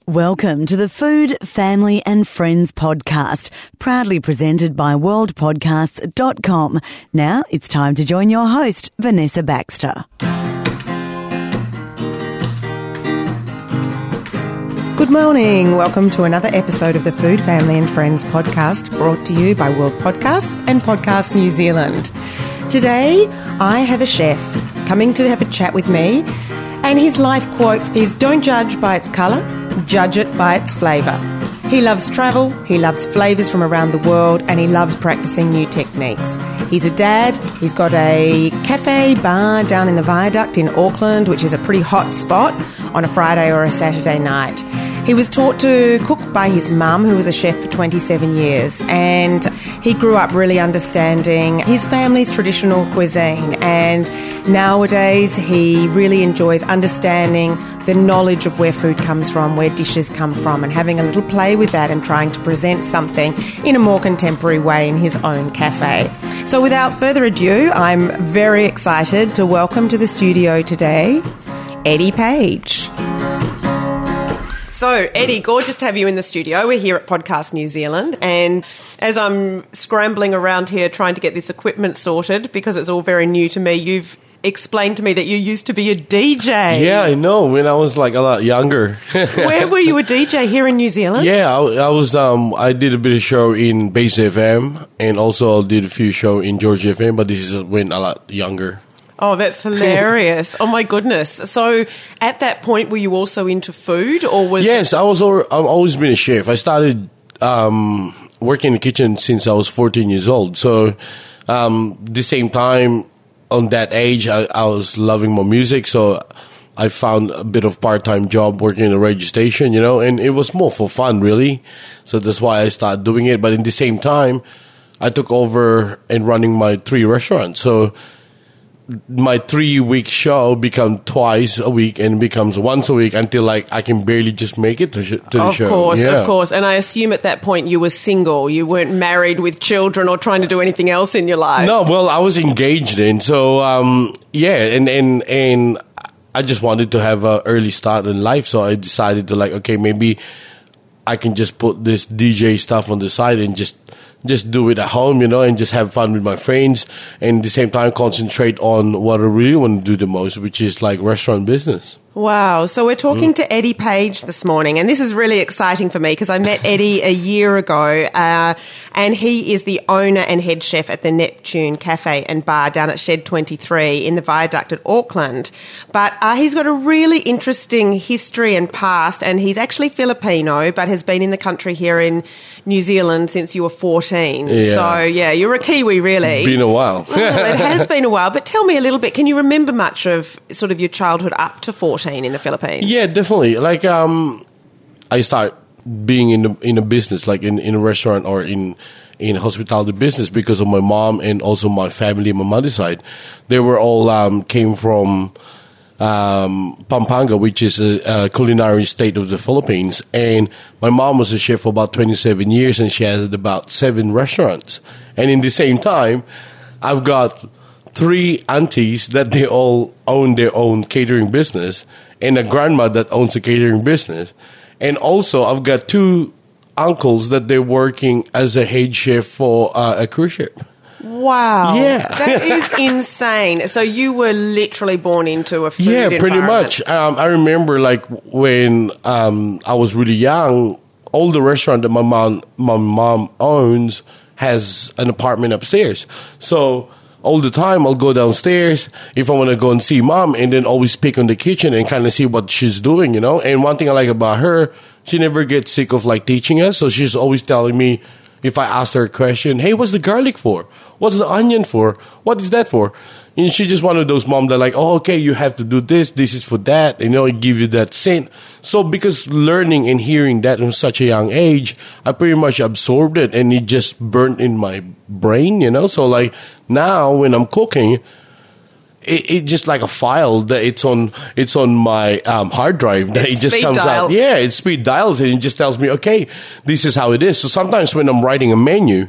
Welcome to the Food, Family and Friends podcast, proudly presented by worldpodcasts.com. Now it's time to join your host, Vanessa Baxter. Good morning. Welcome to another episode of the Food, Family and Friends podcast, brought to you by World Podcasts and Podcast New Zealand. Today, I have a chef coming to have a chat with me, and his life quote is, "Don't judge by its colour, judge it by its flavour." He loves travel, he loves flavours from around the world, and he loves practising new techniques. He's a dad, he's got a cafe bar down in the Viaduct in Auckland, which is a pretty hot spot on a Friday or a Saturday night. He was taught to cook by his mum, who was a chef for 27 years, and he grew up really understanding his family's traditional cuisine, and nowadays he really enjoys understanding the knowledge of where food comes from, where dishes come from, and having a little play with that and trying to present something in a more contemporary way in his own cafe. So without further ado, I'm very excited to welcome to the studio today, Eddie Page. So, Eddie, gorgeous to have you in the studio. We're here at Podcast New Zealand, and as I'm scrambling around here trying to get this equipment sorted, because it's all very new to me, you've explained to me that you used to be a DJ. Yeah, I know. When I was like a lot younger. Where were you a DJ? Here in New Zealand? Yeah, I was. I did a bit of show in Base FM, and also did a few show in George FM. But this is when a lot younger. Oh, that's hilarious. Oh, my goodness. So at that point, were you also into food? Or was Yes, I've always been a chef. I started working in the kitchen since I was 14 years old. So the same time, on that age, I was loving my music. So I found a bit of part-time job working in a radio station, and it was more for fun, really. So that's why I started doing it. But in the same time, I took over and running my 3 restaurants. So my 3-week show becomes twice a week and becomes once a week until I can barely just make it to the show. Of course. And I assume at that point you were single. You weren't married with children or trying to do anything else in your life. No, well, I was engaged in. So, and I just wanted to have an early start in life. So I decided to okay, maybe I can just put this DJ stuff on the side and just do it at home, and just have fun with my friends, and at the same time concentrate on what I really want to do the most, which is restaurant business. Wow. So we're talking to Eddie Page this morning, and this is really exciting for me because I met Eddie a year ago, and he is the owner and head chef at the Neptune Cafe and Bar down at Shed 23 in the Viaduct at Auckland. But he's got a really interesting history and past, and he's actually Filipino, but has been in the country here in New Zealand since you were 14. Yeah. So, yeah, you're a Kiwi, really. Been a while. It has been a while, but tell me a little bit. Can you remember much of sort of your childhood up to 14 in the Philippines? Yeah, definitely. I start being in a business, in a restaurant or in hospitality business because of my mom and also my family, my mother's side. They were all came from Pampanga, which is a culinary state of the Philippines. And my mom was a chef for about 27 years, and she has about 7 restaurants. And in the same time, I've got 3 aunties that they all own their own catering business, and a grandma that owns a catering business. And also, I've got 2 uncles that they're working as a head chef for a cruise ship. Wow. Yeah. That is insane. So you were literally born into a food environment. Yeah, pretty much. I remember when I was really young, all the restaurant that my mom owns has an apartment upstairs. So all the time I'll go downstairs if I want to go and see mom, and then always pick on the kitchen and kind of see what she's doing, And one thing I like about her, she never gets sick of teaching us. So she's always telling me, if I ask her a question, hey, what's the garlic for? What's the onion for? What is that for? And she's just one of those moms that okay, you have to do this. This is for that. It give you that scent. So because learning and hearing that from such a young age, I pretty much absorbed it, and it just burnt in my brain, So now when I'm cooking, it's just like a file that it's on my hard drive that it just comes out. Yeah, it speed dials and it just tells me, okay, this is how it is. So sometimes when I'm writing a menu,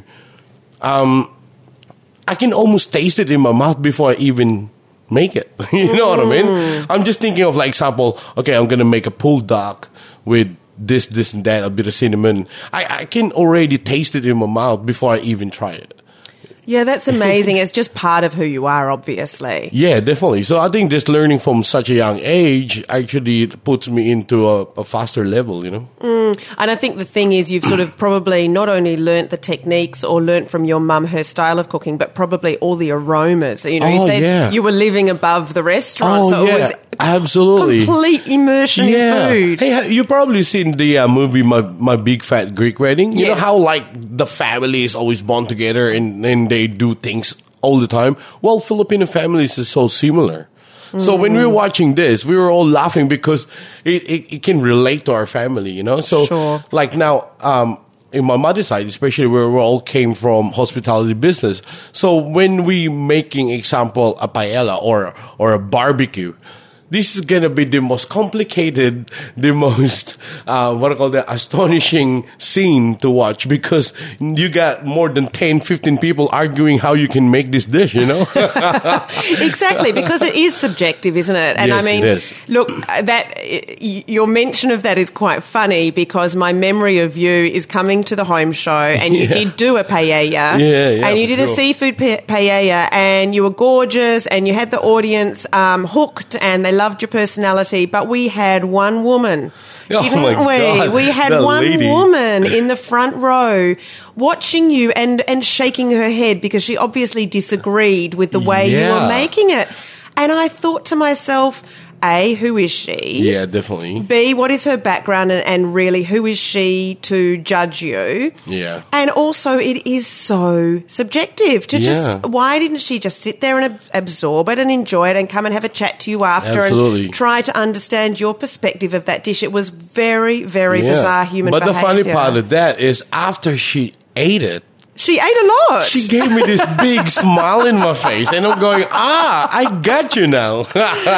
I can almost taste it in my mouth before I even make it. You know what I mean? I'm just thinking of example, okay, I'm going to make a pulled duck with this and that, a bit of cinnamon. I can already taste it in my mouth before I even try it. Yeah, that's amazing. It's just part of who you are, obviously. Yeah, definitely. So I think just learning from such a young age actually puts me into a faster level, you know? And I think the thing is you've sort of probably not only learnt the techniques or learnt from your mum her style of cooking, but probably all the aromas. You know, you said you were living above the restaurant, so it was absolutely complete immersion in food. Hey, you probably seen the movie My Big Fat Greek Wedding. You know how like the family is always bond together and they do things all the time. Well, Filipino families is so similar. So when we were watching this, we were all laughing because it can relate to our family, you know? So like now, in my mother's side, especially where we all came from hospitality business. So when we making example a paella or a barbecue, this is going to be the most complicated, the most, astonishing scene to watch because you got more than 10, 15 people arguing how you can make this dish, you know? Exactly, because it is subjective, isn't it? And yes, I mean, it is. Look, your mention of that is quite funny because my memory of you is coming to the home show and you did do a paella. And you did a seafood paella and you were gorgeous and you had the audience hooked and they loved your personality, but we had one woman, didn't we? God, we had one woman in the front row watching you and shaking her head because she obviously disagreed with the way you were making it. And I thought to myself, A, who is she? Yeah, definitely. B, what is her background and really who is she to judge you? Yeah. And also it is so subjective to just, why didn't she just sit there and absorb it and enjoy it and come and have a chat to you after and try to understand your perspective of that dish? It was very, very bizarre human behavior. But the funny part of that is after she ate it, she ate a lot. She gave me this big smile in my face, and I'm going, I got you now.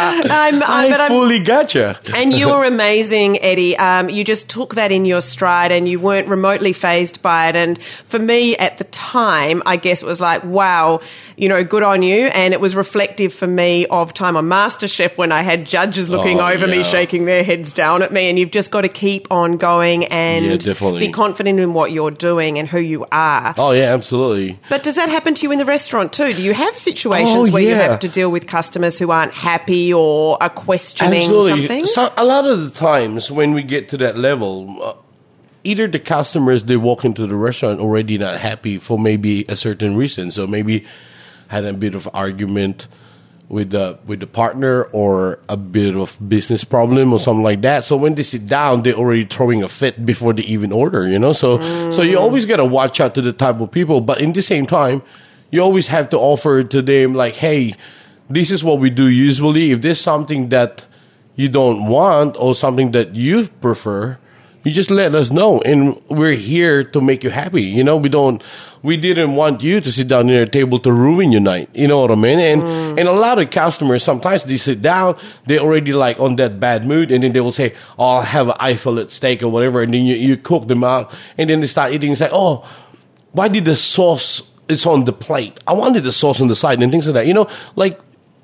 I fully got you. And you were amazing, Eddie. You just took that in your stride, and you weren't remotely fazed by it. And for me, at the time, I guess it was like, wow, you know, good on you. And it was reflective for me of time on MasterChef when I had judges looking over me, shaking their heads down at me. And you've just got to keep on going and be confident in what you're doing and who you are. Oh, yeah, absolutely. But does that happen to you in the restaurant too? Do you have situations where you have to deal with customers who aren't happy or are questioning something? So, a lot of the times when we get to that level, either the customers, they walk into the restaurant already not happy for maybe a certain reason. So maybe had a bit of argument with the partner or a bit of business problem or something like that. So when they sit down, they're already throwing a fit before they even order, you know? So you always got to watch out to the type of people. But in the same time, you always have to offer to them like, hey, this is what we do usually. If there's something that you don't want or something that you prefer, you just let us know, and we're here to make you happy. You know, we didn't want you to sit down at a table to ruin your night. You know what I mean? And a lot of customers, sometimes they sit down, they already like on that bad mood, and then they will say, oh, I'll have an eye fillet steak or whatever, and then you cook them out, and then they start eating and say, oh, why did the sauce is on the plate? I wanted the sauce on the side and things like that. You know, like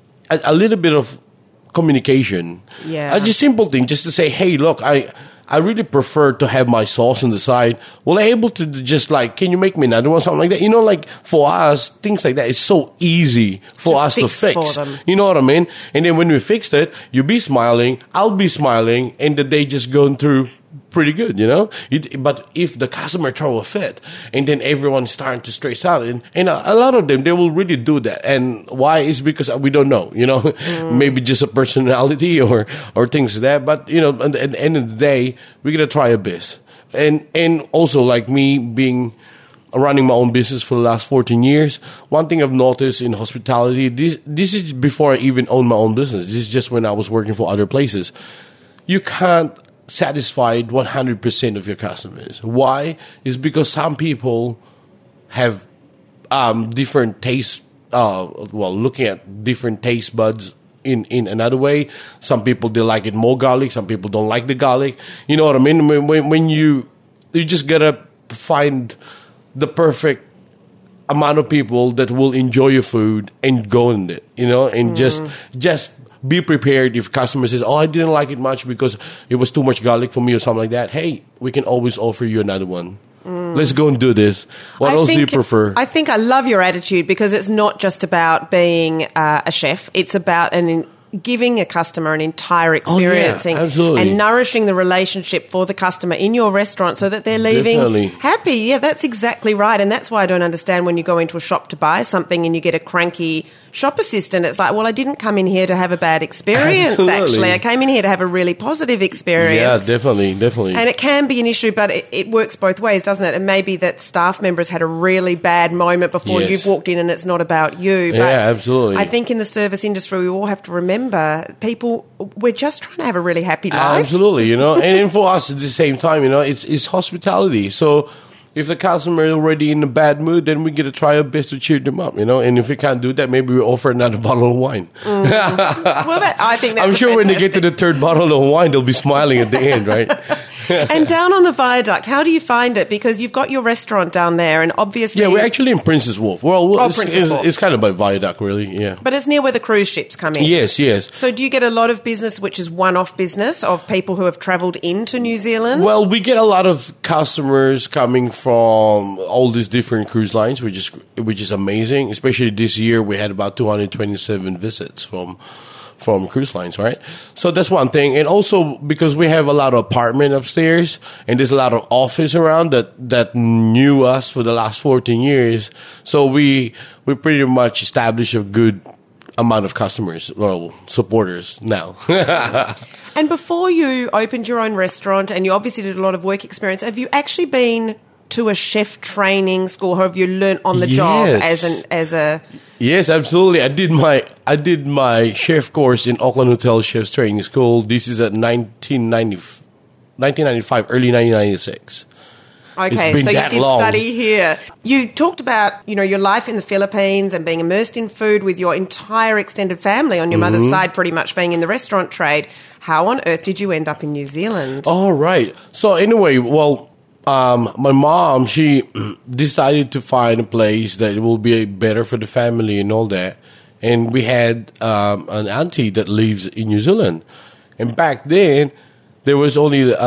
a little bit of communication. Yeah. Just simple thing, just to say, hey, look, I really prefer to have my sauce on the side. Well, I'm able to just like, can you make me another one, something like that? You know, like for us, things like that is so easy for us to fix. You know what I mean? And then when we fixed it, you be smiling, I'll be smiling, and the day just going through pretty good, you know? But if the customer throw a fit, and then everyone's starting to stress out, and a lot of them, they will really do that. And why is because we don't know, you know? Maybe just a personality or things like that. But, you know, at the end of the day, we're going to try our best. And also, like me running my own business for the last 14 years, one thing I've noticed in hospitality, this is before I even owned my own business. This is just when I was working for other places. You can't satisfy 100% of your customers. Why? It's because some people have different taste, looking at different taste buds in another way. Some people, they like it more garlic. Some people don't like the garlic. You know what I mean? When you just gotta find the perfect amount of people that will enjoy your food and go in it, you know, and just be prepared if customer says, "Oh, I didn't like it much because it was too much garlic for me," or something like that. Hey, we can always offer you another one. Let's go and do this. What else do you prefer? I think I love your attitude because it's not just about being a chef. It's about giving a customer an entire experience and nourishing the relationship for the customer in your restaurant so that they're leaving happy. Yeah, that's exactly right. And that's why I don't understand when you go into a shop to buy something and you get a cranky shop assistant. It's like, well, I didn't come in here to have a bad experience, actually. I came in here to have a really positive experience. Yeah, definitely. And it can be an issue, but it works both ways, doesn't it? And maybe that staff members had a really bad moment before you've walked in and it's not about you. But yeah, absolutely. I think in the service industry, we all have to remember people, we're just trying to have a really happy life. Absolutely, and for us at the same time, it's hospitality. So if the customer is already in a bad mood, then we get to try our best to cheer them up, And if we can't do that, maybe we offer another bottle of wine. Well, I think that's I'm sure when they get to the third bottle of wine, they'll be smiling at the end, right? And down on the viaduct, how do you find it? Because you've got your restaurant down there, and obviously... Yeah, we're actually in Princess Wolf. Well, it's kind of by viaduct, really, yeah. But it's near where the cruise ships come in. Yes. So do you get a lot of business, which is one-off business, of people who have travelled into New Zealand? Well, we get a lot of customers coming from all these different cruise lines, which is amazing. Especially this year, we had about 227 visits from cruise lines, right? So that's one thing. And also because we have a lot of apartment upstairs and there's a lot of office around that knew us for the last 14 years. So we pretty much established a good amount of customers, supporters now. And before you opened your own restaurant and you obviously did a lot of work experience, have you actually been to a chef training school, or have you learnt on the job as a... Yes, absolutely. I did my chef course in Auckland Hotel Chefs Training School. This is at 1995, early 1996. Okay, so you did study here. You talked about, your life in the Philippines and being immersed in food with your entire extended family on your mother's side, pretty much being in the restaurant trade. How on earth did you end up in New Zealand? All right. So anyway, my mom, she decided to find a place that will be better for the family and all that. And we had an auntie that lives in New Zealand. And back then, there was only,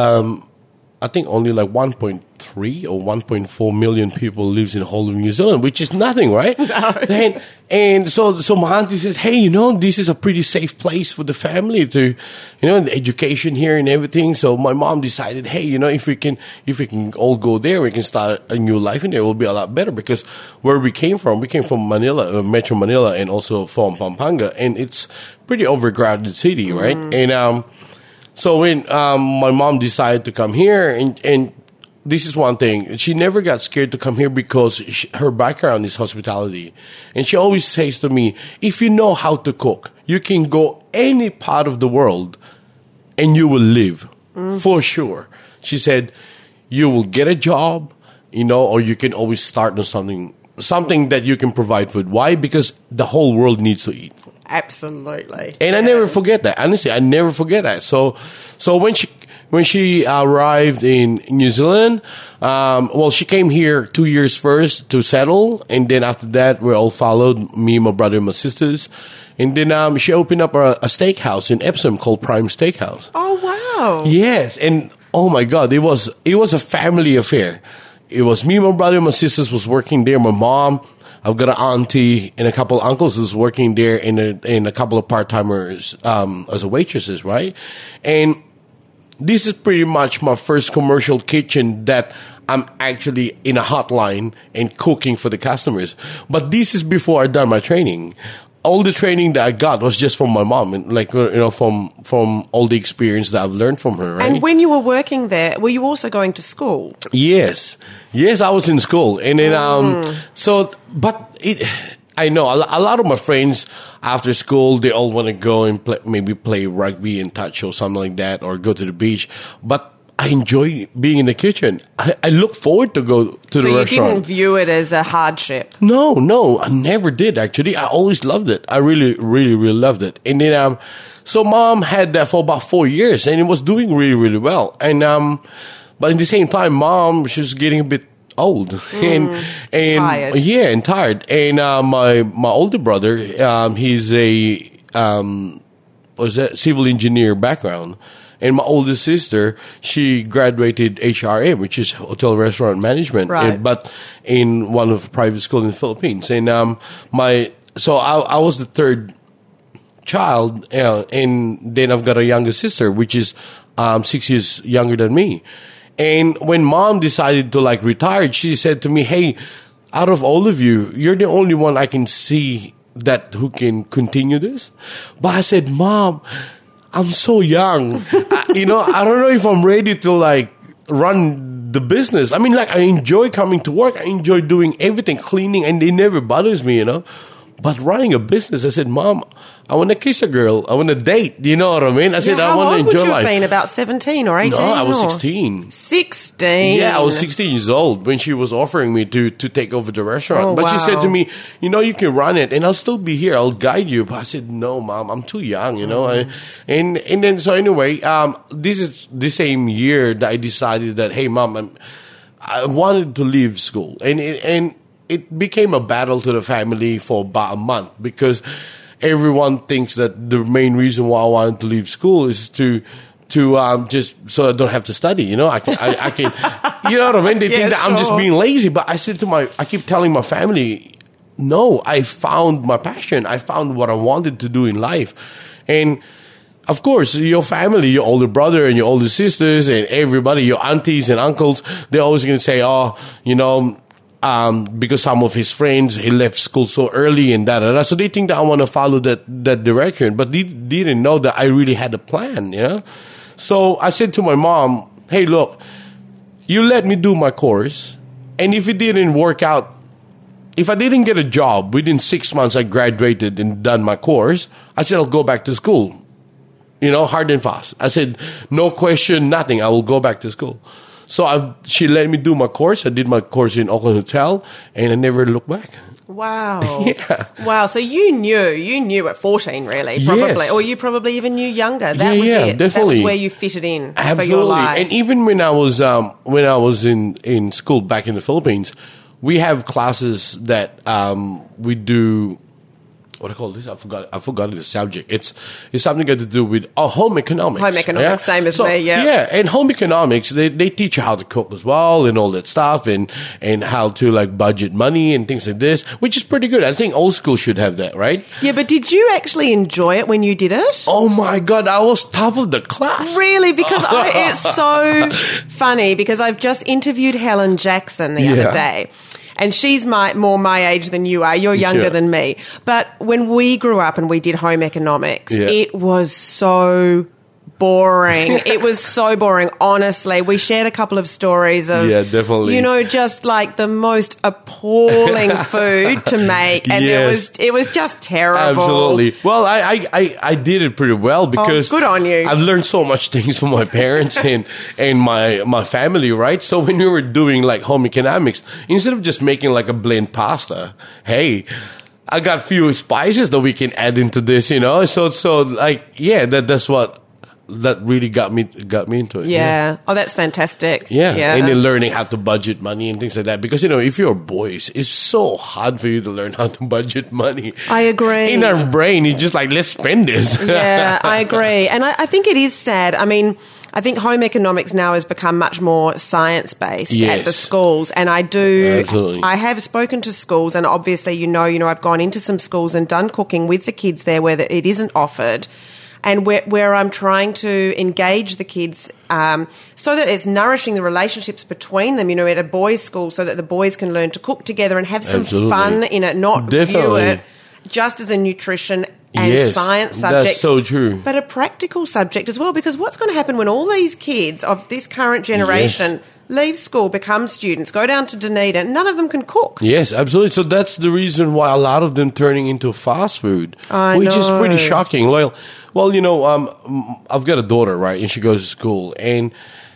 I think only like 1.3 or 1.4 million people lives in the whole of New Zealand, which is nothing, right? No. And so my auntie says, hey, this is a pretty safe place for the family to, the education here and everything. So my mom decided, hey, if we can all go there, we can start a new life in there. It will be a lot better because where we came from Manila, Metro Manila, and also from Pampanga, and it's pretty overcrowded city, right? And so when my mom decided to come here, and this is one thing, she never got scared to come here because her background is hospitality. And she always says to me, if you know how to cook, you can go any part of the world and you will live, for sure. She said, you will get a job, or you can always start on something that you can provide food. Why? Because the whole world needs to eat. Absolutely. And I never forget that. Honestly, I never forget that. So when she arrived in New Zealand, she came here 2 years first to settle, and then after that, we all followed, me, my brother, and my sisters. And then she opened up a steakhouse in Epsom called Prime Steakhouse. Oh, wow. Yes, and oh my God, it was a family affair. It was me, my brother, and my sisters was working there. My mom, I've got an auntie and a couple of uncles who's working there, and a couple of part-timers as a waitresses, right? And this is pretty much my first commercial kitchen that I'm actually in a hotline and cooking for the customers. But this is before I done my training. All the training that I got was just from my mom, and from all the experience that I've learned from her. Right? And when you were working there, were you also going to school? Yes, I was in school, and then I know a lot of my friends after school, they all want to go and play rugby and touch or something like that, or go to the beach. But I enjoy being in the kitchen. I look forward to go to the restaurant. So you didn't view it as a hardship? No, I never did, actually. I always loved it. I really, really, really loved it. And then, so Mom had that for about 4 years, and it was doing really, really well. And but at the same time, Mom, she was getting a bit old and tired. Yeah, and tired. And my older brother, he's a civil engineer background. And my oldest sister, she graduated HRM, which is Hotel Restaurant Management, Right. but in one of the private schools in the Philippines. And so I was the third child, and then I've got a younger sister, which is 6 years younger than me. And when mom decided to like retire, she said to me, "Hey, out of all of you, you're the only one I can see that who can continue this." But I said, "Mom, I'm so young. I don't know if I'm ready to like run the business. I mean, like I enjoy coming to work. I enjoy doing everything, cleaning, and it never bothers me, But running a business," I said, "Mom, I want to kiss a girl. I want to date." You know what I mean? I said, "I want to enjoy How old would you life." have been? About 17 or 18? No, I was or? 16. 16? Yeah, I was 16 years old when she was offering me to take over the restaurant. Oh, but she said wow. to me, "You can run it and I'll still be here. I'll guide you." But I said, "No, Mom, I'm too young, And then, so anyway, this is the same year that I decided that, hey, Mom, I wanted to leave school. And it became a battle to the family for about a month because everyone thinks that the main reason why I wanted to leave school is to just so I don't have to study. I can, you know what I mean? They think that I'm just being lazy. But I keep telling my family, no, I found my passion. I found what I wanted to do in life. And of course, your family, your older brother and your older sisters and everybody, your aunties and uncles, they're always going to say, because some of his friends, he left school so early and da-da-da. So they think that I want to follow that direction. But they didn't know that I really had a plan, So I said to my mom, "Hey, look, you let me do my course. And if it didn't work out, if I didn't get a job within 6 months, I graduated and done my course, I said, I'll go back to school, hard and fast. I said, no question, nothing. I will go back to school. So she let me do my course. I did my course in Auckland Hotel, and I never looked back. Wow. Yeah. Wow. So you knew at 14, really, probably. Yes. Or you probably even knew younger. That was yeah, it. definitely. That was where you fitted in Absolutely. for your life. And even when I was in school back in the Philippines, we have classes that we do. What I call this? I forgot the subject. It's something got to do with home economics. Home economics, same as me, yeah. Yeah, and home economics, they teach you how to cook as well and all that stuff and how to like budget money and things like this, which is pretty good. I think all schools should have that, right? Yeah, but did you actually enjoy it when you did it? Oh my God, I was top of the class. Really? Because it's so funny because I've just interviewed Helen Jackson the other day. And she's more my age than you are. You're younger than me. But when we grew up and we did home economics, it was so boring. It was so boring, honestly. We shared a couple of stories of, definitely. Just like the most appalling food to make. And it was just terrible. Absolutely. Well, I did it pretty well because good on you. I've learned so much things from my parents and my family, right? So when we were doing like home economics, instead of just making like a blend pasta, hey, I got few spices that we can add into this, So like, that's what that really got me into it. Yeah. Oh, that's fantastic. Yeah. And then learning how to budget money and things like that. Because, if you're a boy, it's so hard for you to learn how to budget money. I agree. In our brain, it's just like, let's spend this. Yeah, I agree. And I think it is sad. I mean, I think home economics now has become much more science-based at the schools. And Absolutely. I have spoken to schools, and obviously, I've gone into some schools and done cooking with the kids there where it isn't offered. And where I'm trying to engage the kids so that it's nourishing the relationships between them, at a boys' school so that the boys can learn to cook together and have some fun in it, not view it just as a nutrition and science subject. That's so true. But a practical subject as well, because what's going to happen when all these kids of this current generation leave school, become students, go down to Dunedin, none of them can cook. Yes, absolutely. So that's the reason why a lot of them turning into fast food, which is pretty shocking. Well, I've got a daughter, right, and she goes to school, and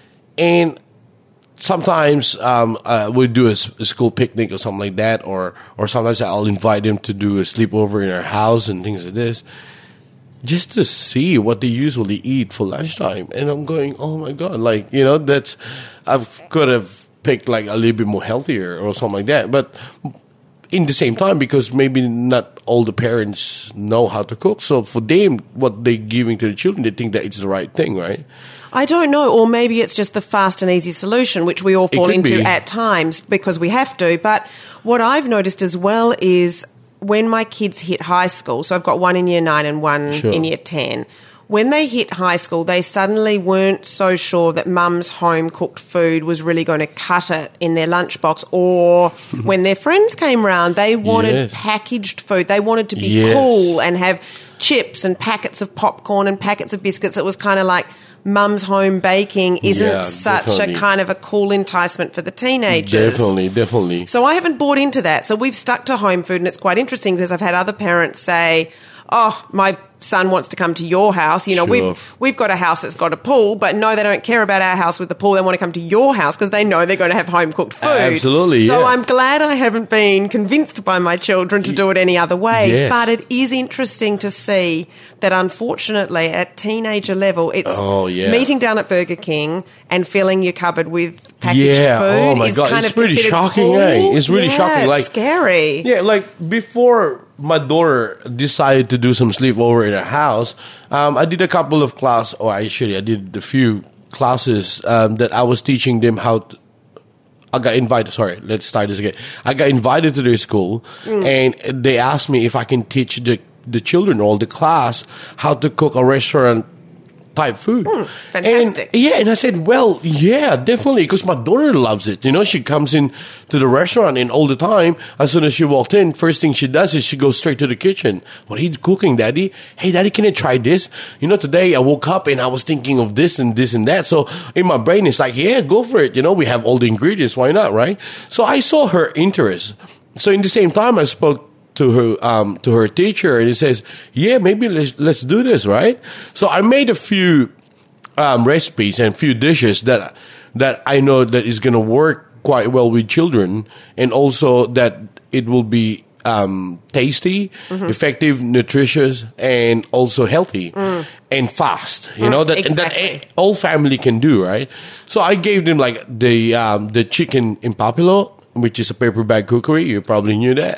sometimes we do a school picnic or something like that, or sometimes I'll invite them to do a sleepover in our house and things like this, just to see what they usually eat for lunchtime. And I'm going, oh my God, I could have picked like a little bit more healthier or something like that. But in the same time, because maybe not all the parents know how to cook. So for them, what they're giving to the children, they think that it's the right thing, right? I don't know, or maybe it's just the fast and easy solution, which we all fall into at times because we have to. But what I've noticed as well is when my kids hit high school, so I've got one in year 9 and one in year 10, when they hit high school, they suddenly weren't so sure that mum's home-cooked food was really going to cut it in their lunchbox, or when their friends came round, they wanted packaged food. They wanted to be cool and have chips and packets of popcorn and packets of biscuits. It was kind of like mum's home baking isn't such a kind of a cool enticement for the teenagers. Definitely. So I haven't bought into that. So we've stuck to home food, and it's quite interesting because I've had other parents say, oh, my son wants to come to your house. You know, we've got a house that's got a pool, but no, they don't care about our house with the pool. They want to come to your house because they know they're going to have home-cooked food. Absolutely, So I'm glad I haven't been convinced by my children to do it any other way. Yes. But it is interesting to see that, unfortunately, at teenager level, it's meeting down at Burger King and filling your cupboard with packaged food. Oh my God, kind it's of pretty shocking, cool. It's really shocking. It's scary. Yeah, like before my daughter decided to do some sleepover in her house, I did a couple of classes, I did a few classes that I was teaching them how to, I got invited, let's start this again. I got invited to their school, and they asked me if I can teach the children or the class how to cook a restaurant type food. Fantastic. And I said, well, yeah, definitely, because my daughter loves it. You know, she comes in to the restaurant, and all the time, as soon as she walked in, first thing she does is she goes straight to the kitchen. What are you cooking, Daddy? Hey, Daddy, can I try this? You know, today I woke up and I was thinking of this and this and that. So in my brain, it's like, yeah, go for it. You know, we have all the ingredients. Why not, right? So I saw her interest. So in the same time, I spoke to her teacher, and he says, yeah, maybe let's do this, right? So I made a few recipes and few dishes that I know that is going to work quite well with children, and also that it will be tasty, effective, nutritious, and also healthy and fast. You know, that all family can do, right? So I gave them like the chicken impapilo, which is a paper bag cookery. You probably knew that.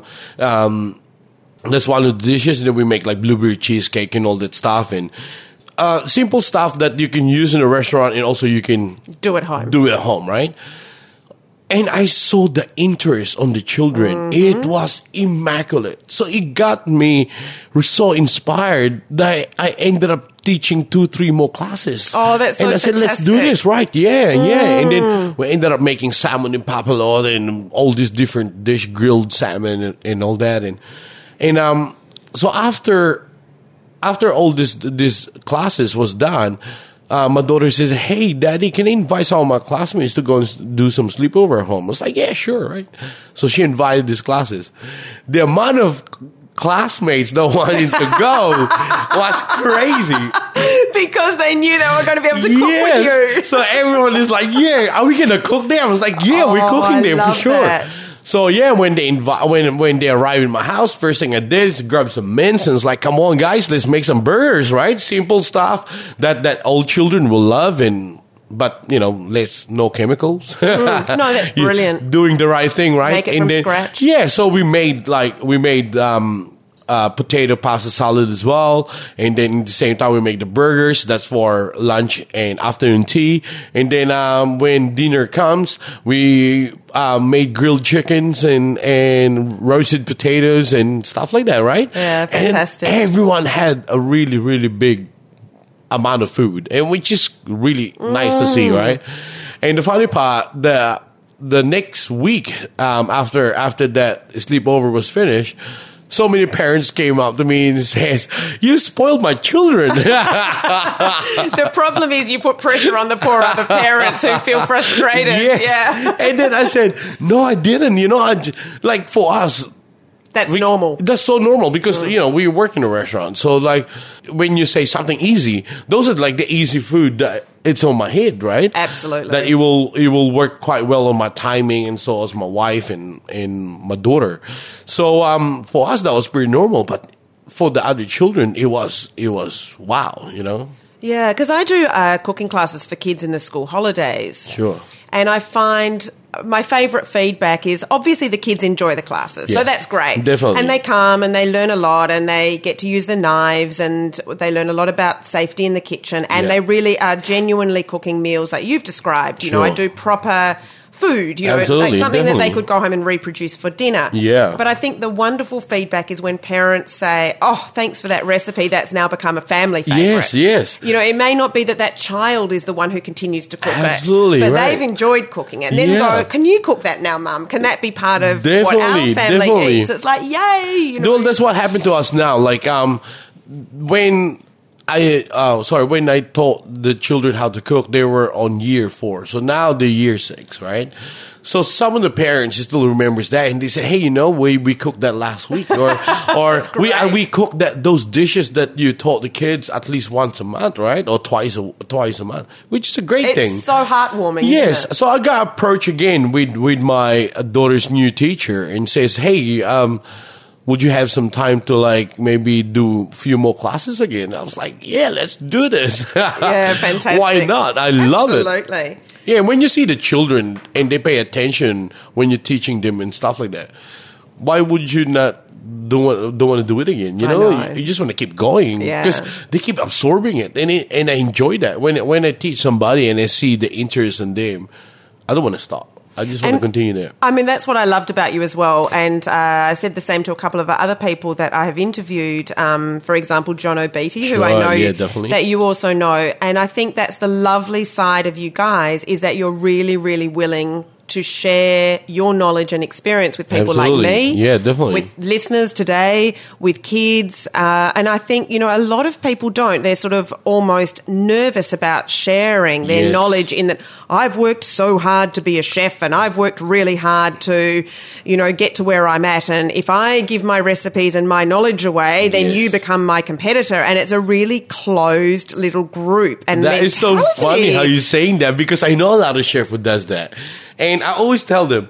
That's one of the dishes that we make, like blueberry cheesecake and all that stuff, and simple stuff that you can use in a restaurant, and also you can do at home. Do it at home, right? And I saw the interest on the children. It was immaculate. So it got me so inspired that I ended up teaching 2-3 more classes. Oh, that's so And I said, let's do this, right? Yeah. And then we ended up making salmon in papillote and all these different dish, grilled salmon and all that. And so after all these classes was done, my daughter says, hey, Daddy, can I invite some of my classmates to go and do some sleepover at home? I was like, yeah, sure, right? So she invited these classes. The amount of classmates that wanted to go was crazy. Because they knew they were going to be able to cook with you. So everyone is like, yeah, are we going to cook there? I was like, yeah, we're cooking there for sure. That. So yeah, when they arrived in my house, first thing I did is grab some mince and it's like, come on guys, let's make some burgers, right? Simple stuff that all children will love, but you know, no chemicals. No, that's brilliant. Doing the right thing, right? Make it from scratch. Yeah, so we made potato pasta salad as well, and then at the same time we make the burgers. That's for lunch and afternoon tea. And then when dinner comes, we made grilled chickens and roasted potatoes and stuff like that, right? Yeah, fantastic. And everyone had a really, really big amount of food, and which is really nice to see, right? And the funny part, the next week after that sleepover was finished, so many parents came up to me and says, you spoiled my children. The problem is you put pressure on the poor other parents who feel frustrated. Yes. Yeah. And then I said, no, I didn't. You know, like for us, that's normal. That's so normal because, you know, we work in a restaurant. So, like, when you say something easy, those are like the easy food that it's on my head, right? Absolutely. That it will work quite well on my timing, and so as my wife and my daughter. So, for us, that was pretty normal. But for the other children, it was wow, you know? Yeah, because I do cooking classes for kids in the school holidays. Sure. And I find my favourite feedback is obviously the kids enjoy the classes, Yeah, so that's great. definitely. And they come and they learn a lot, and they get to use the knives, and they learn a lot about safety in the kitchen, and Yeah. they really are genuinely cooking meals like you've described. You know, I Sure. do proper food, you know, Absolutely, like something that they definitely. could go home and reproduce for dinner. Yeah. But I think the wonderful feedback is when parents say, oh, thanks for that recipe, that's now become a family favourite. Yes. You know, it may not be that child is the one who continues to cook Absolutely, it, but right. they've enjoyed cooking it. And then Yeah. go, can you cook that now, Mum? Can that be part of what our Definitely, family definitely. eats? It's like, yay! You know, Well, that's what happened to us now. Like, when when I taught the children how to cook, they were on year 4. So now they're year 6, right? So some of the parents still remembers that, and they said, "Hey, you know, we cooked that last week, or we cooked those dishes that you taught the kids at least once a month, right, or twice a month, which is a great thing." It's so heartwarming. Yes. Isn't it? So I got approached again with my daughter's new teacher and says, "Hey, would you have some time to like maybe do a few more classes again?" I was like, "Yeah, let's do this." Yeah, fantastic. Why not? I love it. Absolutely. Yeah, when you see the children and they pay attention when you're teaching them and stuff like that, why would you not don't want to do it again? You I know, know. you just want to keep going Yeah. because they keep absorbing it, and I enjoy that when I teach somebody and I see the interest in them. I don't want to stop. I just want to And- continue there. I mean, that's what I loved about you as well. And I said the same to a couple of other people that I have interviewed. For example, John O'Beatty, who I Sure, know yeah, definitely. that you also know. And I think that's the lovely side of you guys is that you're really, really willing to share your knowledge and experience with people Absolutely. like me. Yeah, definitely. With listeners today, with kids. And I think, you know, a lot of people don't. They're sort of almost nervous about sharing their Yes. knowledge in that I've worked so hard to be a chef and I've worked really hard to, you know, get to where I'm at. And if I give my recipes and my knowledge away, then Yes. you become my competitor. And it's a really closed little group. And That is so mentality. funny how you're saying that because I know a lot of chefs who does that. And I always tell them,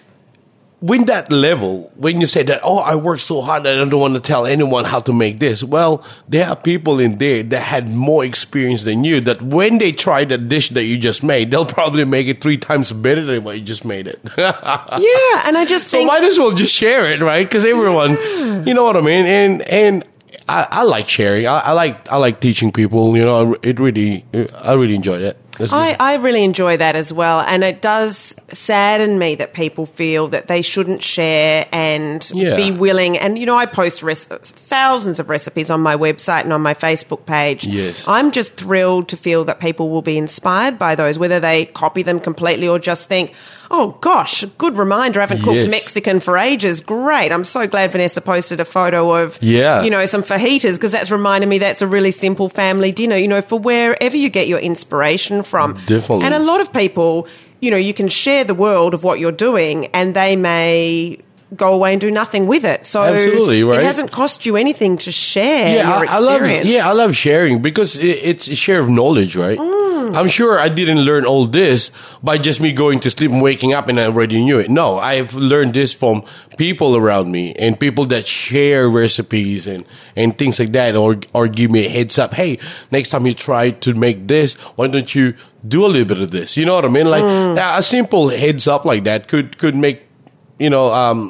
when that level, when you say that, oh, I work so hard that I don't want to tell anyone how to make this. Well, there are people in there that had more experience than you that when they try the dish that you just made, they'll probably make it 3 times better than what you just made it. Yeah, and I just So think might as well just share it, right? Because everyone, you know what I mean? And I like sharing. I like teaching people, you know, I really enjoy that. That's good. I really enjoy that as well. And it does sadden me that people feel that they shouldn't share and Yeah. be willing. And, you know, I post thousands of recipes on my website and on my Facebook page. Yes. I'm just thrilled to feel that people will be inspired by those, whether they copy them completely or just think, oh, gosh, good reminder. I haven't cooked Yes. Mexican for ages. Great. I'm so glad Vanessa posted a photo of, Yeah. you know, some fajitas because that's reminded me that's a really simple family dinner, you know, for wherever you get your inspiration from. Definitely. And a lot of people, you know, you can share the world of what you're doing and they may go away and do nothing with it. So Absolutely, right. it hasn't cost you anything to share your I love experience. I love sharing because it's a share of knowledge, right? Mm. I'm sure I didn't learn all this by just me going to sleep and waking up and I already knew it. No, I've learned this from people around me and people that share recipes and things like that or give me a heads up. Hey, next time you try to make this, why don't you do a little bit of this? You know what I mean? Like a simple heads up like that could make, you know,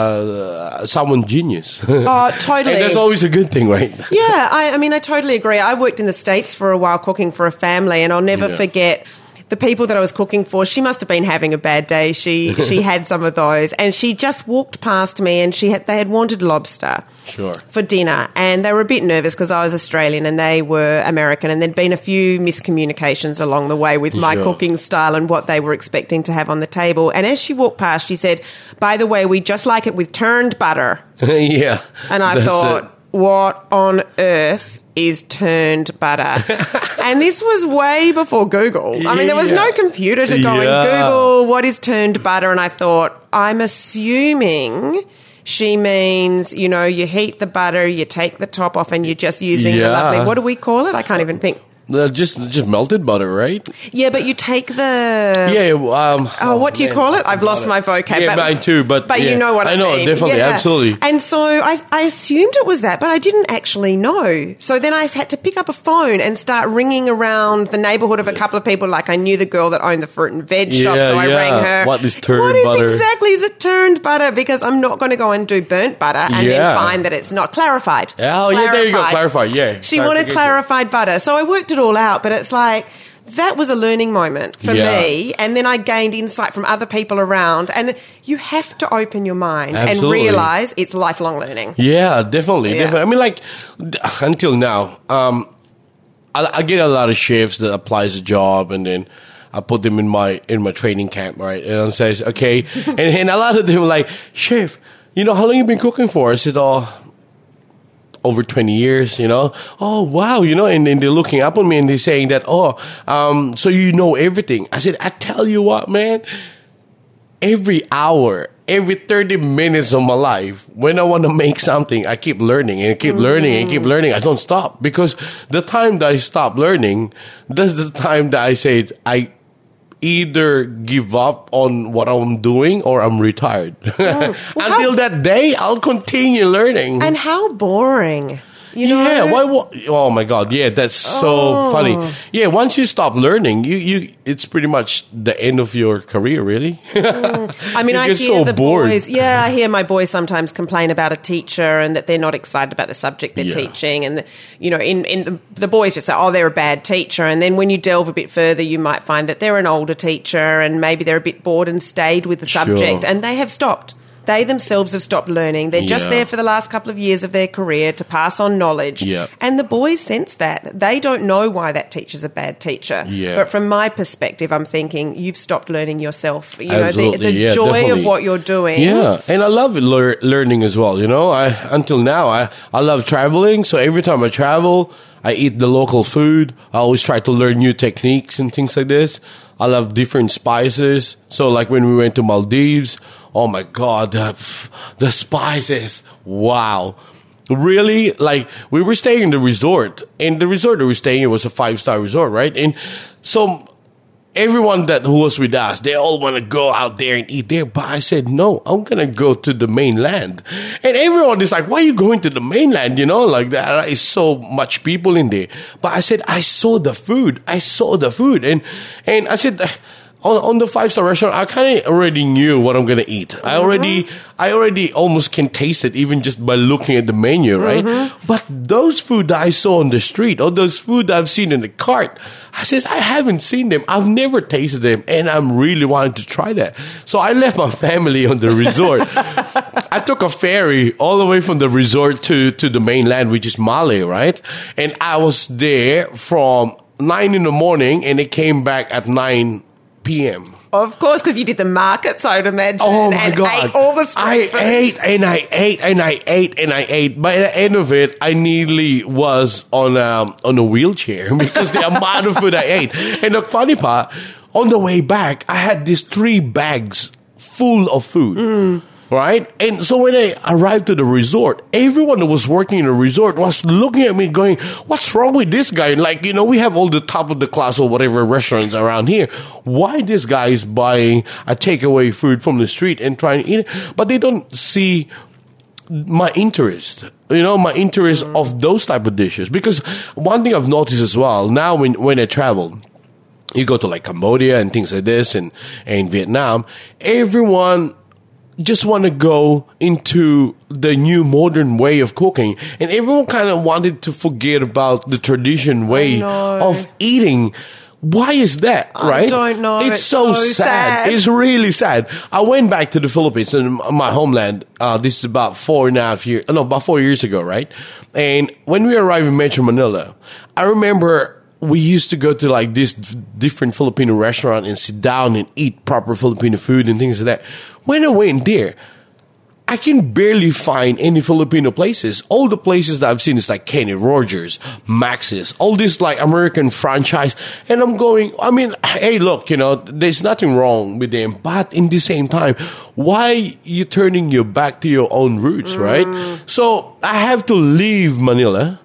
someone genius. Oh, totally. And that's always a good thing, right? Yeah, I mean, I totally agree. I worked in the States for a while cooking for a family, and I'll never Yeah. forget the people that I was cooking for. She must have been having a bad day. She had some of those, and she just walked past me, and they had wanted lobster Sure. for dinner, and they were a bit nervous because I was Australian and they were American, and there'd been a few miscommunications along the way with my Sure. cooking style and what they were expecting to have on the table. And as she walked past, she said, "By the way, we just like it with turned butter." Yeah. And I That's thought, it. what on earth is turned butter? And this was way before Google. I mean, there was no Yeah. computer to go and Yeah. Google what is turned butter. And I thought, I'm assuming she means, you know, you heat the butter, you take the top off and you're just using the Yeah. lovely, what do we call it? I can't even think. Just melted butter, right? Yeah, but you take the... Yeah. what do you call it? I've lost my vocab. Yeah, mine too. But yeah, you know what I mean. I know, definitely, absolutely. And so I assumed it was that, but I didn't actually know. So then I had to pick up a phone and start ringing around the neighbourhood of a couple of people. Like I knew the girl that owned the fruit and veg shop, so I rang her. What is turned butter? Exactly is it turned butter? Because I'm not going to go and do burnt butter and then find that it's not clarified. Oh, yeah, there you go, clarified, yeah. She wanted clarified butter. So I worked it all out, but it's like... That was a learning moment for me, and then I gained insight from other people around. And you have to open your mind and realize it's lifelong learning. Yeah, definitely. I mean, like until now, I get a lot of chefs that applies a job, and then I put them in my training camp, right? And I says, okay, and a lot of them are like, chef, how long you been cooking for? I said, over 20 years, Oh, wow, and then they're looking up on me and they're saying that, so you know everything. I said, I tell you what, man, every hour, every 30 minutes of my life, when I want to make something, I keep learning and keep learning and keep learning. I don't stop, because the time that I stop learning, that's the time that I say I either give up on what I'm doing or I'm retired. Until that day, I'll continue learning. And how boring. Yeah, oh my God, yeah, that's so funny. Yeah, once you stop learning, you it's pretty much the end of your career, really. I mean, I hear so the bored. boys. Yeah, I hear my boys sometimes complain about a teacher and that they're not excited about the subject they're teaching, and the boys just say, they're a bad teacher. And then when you delve a bit further, you might find that they're an older teacher and maybe they're a bit bored and stayed with the subject, and they have stopped. They themselves have stopped learning. They're just there for the last couple of years of their career to pass on knowledge. Yeah. And the boys sense that. They don't know why that teacher's a bad teacher. Yeah. But from my perspective, I'm thinking, you've stopped learning yourself. Absolutely. The joy definitely. of what you're doing. Yeah, and I love learning as well, Until now, I love traveling. So every time I travel, I eat the local food. I always try to learn new techniques and things like this. I love different spices. So like when we went to Maldives, oh my God, the spices. Wow. Really? Like we were staying in the resort, and the resort that we were staying in was a 5-star resort, right? And so everyone who was with us, they all want to go out there and eat there. But I said, no, I'm going to go to the mainland. And everyone is like, why are you going to the mainland? Like that is so much people in there. But I said, I saw the food. And I said, on the 5-star restaurant, I kind of already knew what I'm going to eat. I already almost can taste it even just by looking at the menu, right? But those food that I saw on the street, or those food that I've seen in the cart, I said, I haven't seen them. I've never tasted them, and I'm really wanting to try that. So I left my family on the resort. I took a ferry all the way from the resort to the mainland, which is Male, right? And I was there from 9 in the morning, and it came back at 9 p.m. Of course, because you did the markets, I would imagine. Oh my God. Ate all the street food. I ate. By the end of it, I nearly was on a wheelchair because the amount of food I ate. And the funny part, on the way back, I had these 3 bags full of food. Right? And so when I arrived to the resort, everyone that was working in the resort was looking at me going, what's wrong with this guy? Like, we have all the top of the class or whatever restaurants around here. Why this guy is buying a takeaway food from the street and trying to eat it? But they don't see my interest, my interest of those type of dishes. Because one thing I've noticed as well, now when I travel, you go to like Cambodia and things like this and Vietnam, everyone just want to go into the new modern way of cooking, and everyone kind of wanted to forget about the tradition way of eating. Why is that, right? I don't know. It's so sad. It's really sad. I went back to the Philippines, in my homeland. This is about 4 years ago, right? And when we arrived in Metro Manila, I remember we used to go to like this different Filipino restaurant and sit down and eat proper Filipino food and things like that. When I went there, I can barely find any Filipino places. All the places that I've seen is like Kenny Rogers, Max's, all this like American franchise. And I'm going, hey, look, there's nothing wrong with them. But in the same time, why you turning your back to your own roots, right? So I have to leave Manila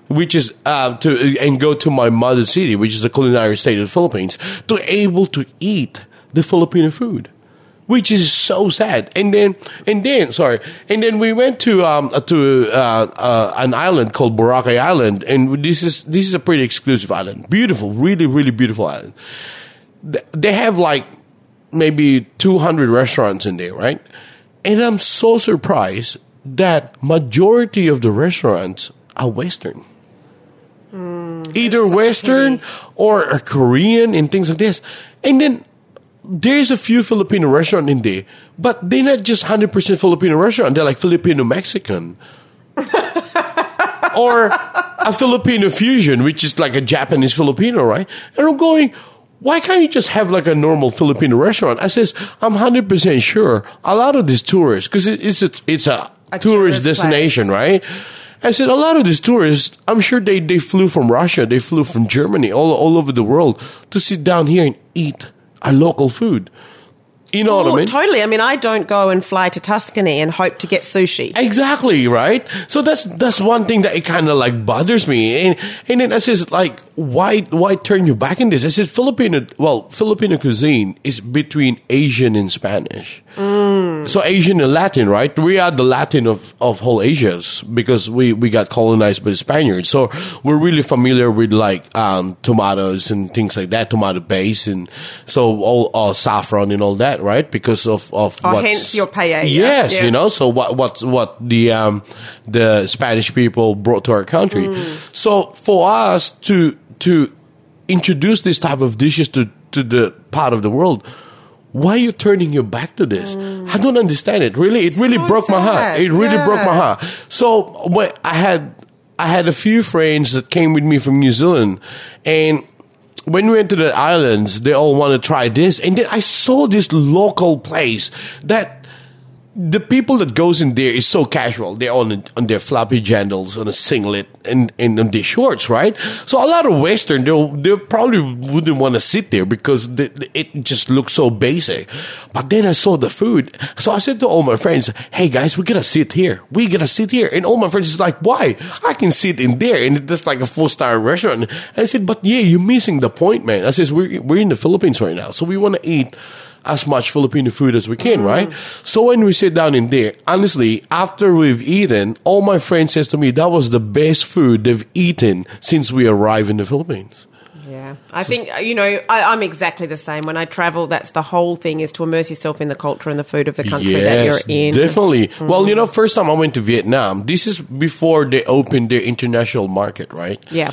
which is and go to my mother city, which is the culinary state of the Philippines, to able to eat the Filipino food, which is so sad. And then we went to an island called Boracay Island, and this is a pretty exclusive island, beautiful, really, really beautiful island. They have like maybe 200 restaurants in there, right? And I'm so surprised that majority of the restaurants are Western. Either Western or Korean and things like this. And then there's a few Filipino restaurants in there, but they're not just 100% Filipino restaurant. They're like Filipino-Mexican. Or a Filipino fusion, which is like a Japanese-Filipino, right? And I'm going, why can't you just have like a normal Filipino restaurant? I says, I'm 100% sure a lot of these tourists, because it's a tourist destination, right? I said, a lot of these tourists, I'm sure they flew from Russia, they flew from Germany, all over the world to sit down here and eat our local food. You know what I mean? Totally. I mean, I don't go and fly to Tuscany and hope to get sushi. Exactly, right? So that's one thing that it kind of like bothers me. And then I says, like, why turn your back in this? I said, Filipino cuisine is between Asian and Spanish. So Asian and Latin, right? We are the Latin of whole Asia because we got colonized by the Spaniards. So we're really familiar with like tomatoes and things like that, tomato base, and so all saffron and all that, right? Because of hence your paella. Yes, yeah. you know. So what the Spanish people brought to our country. So for us to introduce this type of dishes to the part of the world, why are you turning your back to this? I don't understand it. Really, it really broke my heart. It really broke my heart. So I had a few friends that came with me from New Zealand, and when we went to the islands, they all want to try this, and then I saw this local place that the people that goes in there is so casual. They're on their floppy jandals, on a singlet, and on their shorts, right? So a lot of Western, they probably wouldn't want to sit there because it just looks so basic. But then I saw the food. So I said to all my friends, hey guys, we gotta sit here. We gotta sit here. And all my friends is like, why? I can sit in there. And it's like a 4-star restaurant. And I said, but yeah, you're missing the point, man. I says, we're in the Philippines right now. So we want to eat as much Filipino food as we can, right? So when we sit down in there, honestly, after we've eaten, all my friends says to me, that was the best food they've eaten since we arrived in the Philippines. Yeah. I think, I'm exactly the same. When I travel, that's the whole thing, is to immerse yourself in the culture and the food of the country that you're in. Definitely. Well, first time I went to Vietnam, this is before they opened their international market, right? Yeah.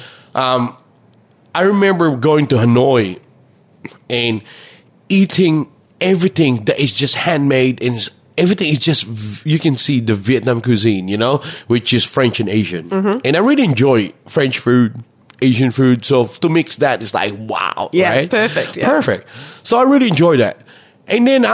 I remember going to Hanoi and eating everything that is just handmade, and everything is just, you can see the Vietnam cuisine, which is French and Asian. And I really enjoy French food, Asian food. So to mix that is like, wow. Yeah, right? It's perfect. Yeah. Perfect. So I really enjoy that. And then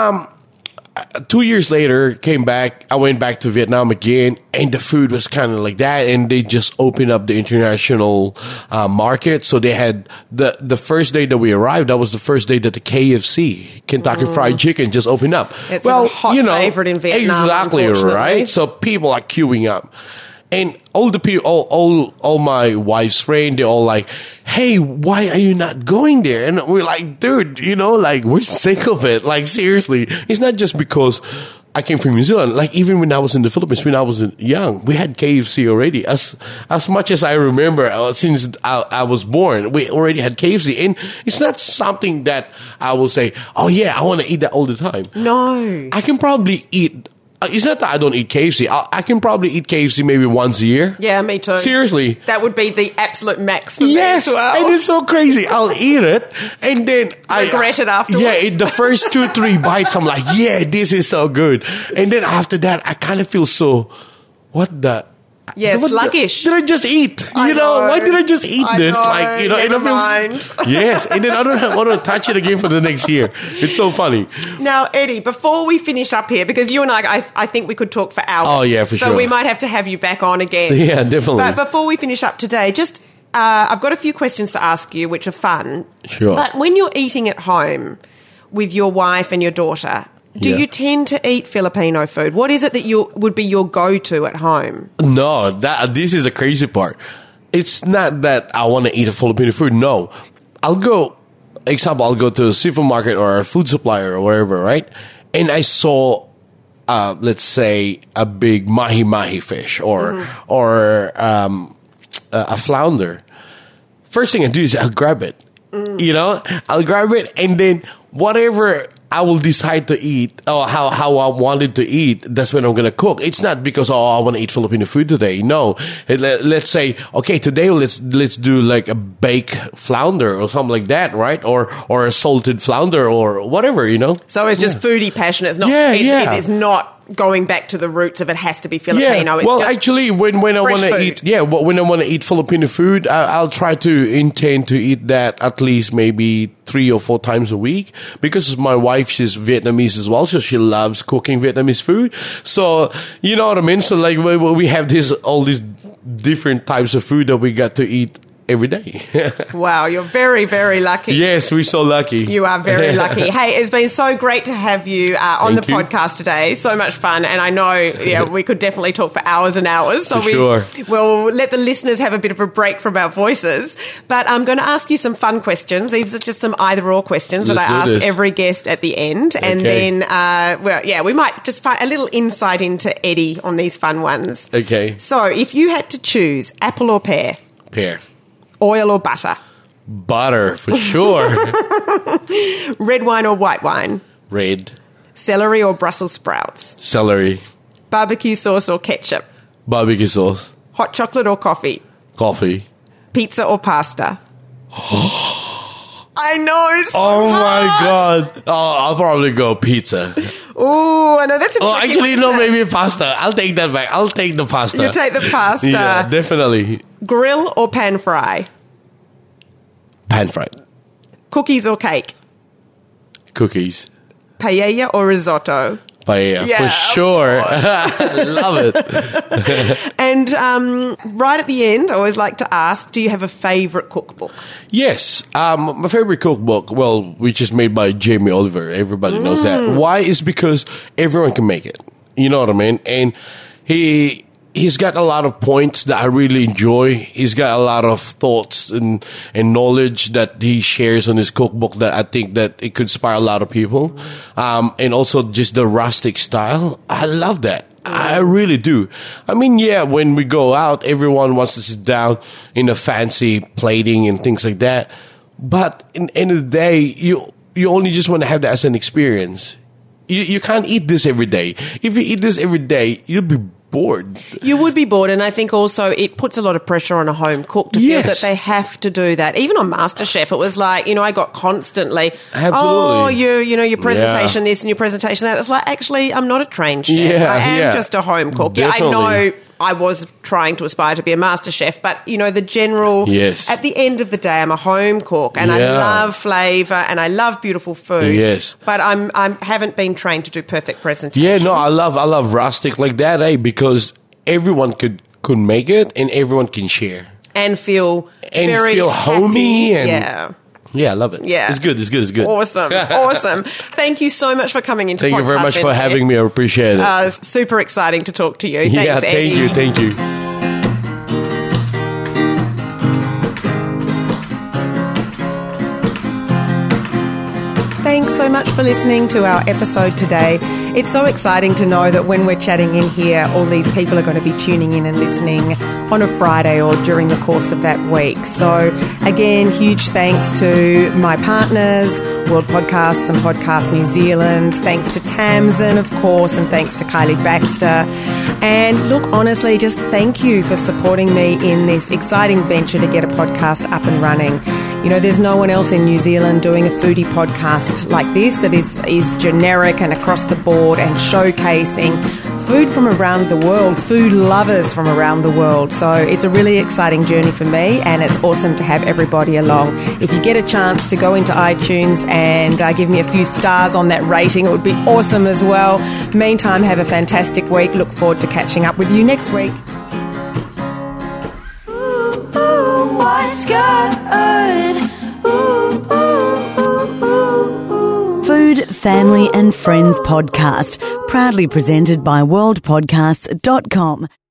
2 years later, I went back to Vietnam again, and the food was kind of like that, and they just opened up the international market. So they had the first day that we arrived, that was the first day that the KFC, Kentucky Fried Chicken, just opened up. It's a hot favorite in Vietnam. Exactly, right? So people are queuing up. And all the people, all my wife's friends, they're all like, hey, why are you not going there? And we're like, dude, we're sick of it. Like, seriously. It's not just because I came from New Zealand. Like, even when I was in the Philippines, when I was young, we had KFC already. As much as I remember, since I was born, we already had KFC. And it's not something that I will say, oh yeah, I want to eat that all the time. No. I can probably eat. It's not that I don't eat KFC. I can probably eat KFC maybe once a year. Yeah, me too. Seriously. That would be the absolute max for me as well. And it's so crazy. I'll eat it, and then I regret it afterwards. Yeah, the first 2-3 bites, I'm like, yeah, this is so good. And then after that, I kind of feel so, what the... Yeah, sluggish. Did I just eat? Why did I just eat this? Never mind. Yes, and then I don't want to touch it again for the next year. It's so funny. Now, Eddie, before we finish up here, because you and I think we could talk for hours. Oh, yeah, for sure. So we might have to have you back on again. Yeah, definitely. But before we finish up today, just I've got a few questions to ask you, which are fun. Sure. But when you're eating at home with your wife and your daughter, do you tend to eat Filipino food? What is it that would be your go-to at home? No, this is the crazy part. it's not that I want to eat a Filipino food. No, I'll go to a supermarket or a food supplier or wherever, right? And I saw, let's say, a big mahi-mahi fish or a flounder. First thing I do is I'll grab it. You know, I'll grab it, and then whatever I will decide to eat, or how I wanted to eat, that's when I'm going to cook. It's not because, I want to eat Filipino food today. No. Let's say, okay, today let's do like a baked flounder or something like that, right? Or a salted flounder or whatever, you know? So it's just foodie passion. It's not, it's not going back to the roots of it has to be Filipino. Yeah. It's well, actually, when I want to eat, when I want to eat Filipino food, I'll try to intend to eat that at least maybe 3 or 4 times a week, because my wife, she's Vietnamese as well, so she loves cooking Vietnamese food. So you know what I mean. So like we have all these different types of food that we got to eat every day. Wow, you're very, very lucky. Yes, we're so lucky. You are very lucky. Hey, it's been so great to have you on the podcast today. So much fun. And I know we could definitely talk for hours and hours. So we'll let the listeners have a bit of a break from our voices. But I'm going to ask you some fun questions. These are just some either-or questions that I ask every guest at the end. And then, we might just find a little insight into Eddie on these fun ones. Okay. So if you had to choose apple or pear? Pear. Oil or butter? Butter, for sure. Red wine or white wine? Red. Celery or Brussels sprouts? Celery. Barbecue sauce or ketchup? Barbecue sauce. Hot chocolate or coffee? Coffee. Pizza or pasta? I know, it's so hard. My God. Oh, I'll probably go pizza. Oh, I know, that's a tricky actually, one, no, maybe pasta. I'll take that back. I'll take the pasta. You take the pasta. Yeah, definitely. Grill or pan fry? Pan fried. Cookies or cake? Cookies. Paella or risotto? Paella, for sure. Love it. And right at the end, I always like to ask, do you have a favourite cookbook? Yes. My favourite cookbook, which is made by Jamie Oliver. Everybody knows that. Why? Is because everyone can make it. You know what I mean? And he's got a lot of points that I really enjoy. He's got a lot of thoughts and knowledge that he shares on his cookbook that I think that it could inspire a lot of people. And also just the rustic style. I love that. I really do. I mean, when we go out, everyone wants to sit down in a fancy plating and things like that. But in the end of the day, you only just want to have that as an experience. You can't eat this every day. If you eat this every day, you'll be bored. You would be bored, and I think also it puts a lot of pressure on a home cook to feel that they have to do that. Even on MasterChef, it was like, I got constantly, your presentation this and your presentation that. It's like, actually, I'm not a trained chef. I am just a home cook. Definitely. Yeah, I know I was trying to aspire to be a master chef, but, the general, at the end of the day, I'm a home cook, and I love flavour, and I love beautiful food. Yes. But I haven't been trained to do perfect presentation. Yeah, no, I love rustic like that, because everyone could make it, and everyone can share. And feel homey. And yeah, I love it. Yeah. It's good. Awesome. Thank you so much for coming into Thank you very much for having me. I appreciate it. It's super exciting to talk to you. Thanks, Eddie. Thank you. Thanks so much for listening to our episode today. It's so exciting to know that when we're chatting in here, all these people are going to be tuning in and listening on a Friday or during the course of that week. So again, huge thanks to my partners, World Podcasts and Podcast New Zealand. Thanks to Tamsin, of course, and thanks to Kylie Baxter. And look, honestly, just thank you for supporting me in this exciting venture to get a podcast up and running. There's no one else in New Zealand doing a foodie podcast like this that is generic and across the board and showcasing food from around the world, food lovers from around the world. So it's a really exciting journey for me, and it's awesome to have everybody along. If you get a chance to go into iTunes and give me a few stars on that rating, it would be awesome as well. Meantime, have a fantastic week. Look forward to catching up with you next week. What's good? Food, Family and Friends podcast, proudly presented by worldpodcasts.com.